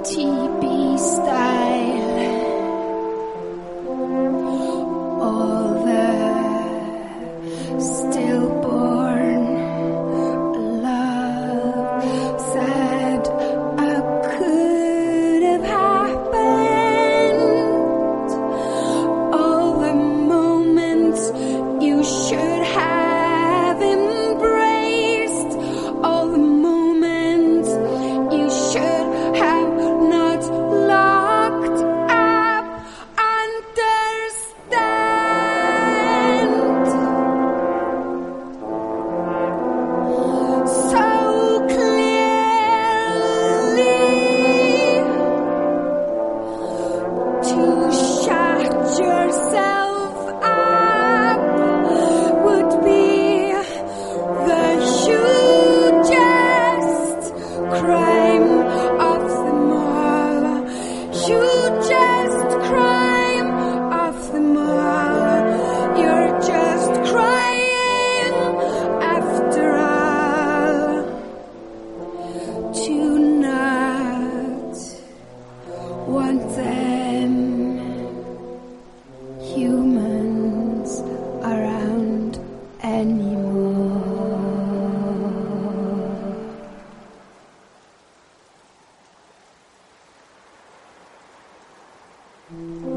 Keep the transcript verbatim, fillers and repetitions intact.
T B style. All the stillborn love said I could have happened. All the moments you should have embraced. All the moments you should have not locked up. Understand so clearly. To shut yourself up would be the hugest crime of them all. Hugest crime of them all. You're just crying after all. To not want them humans around anymore. Mm.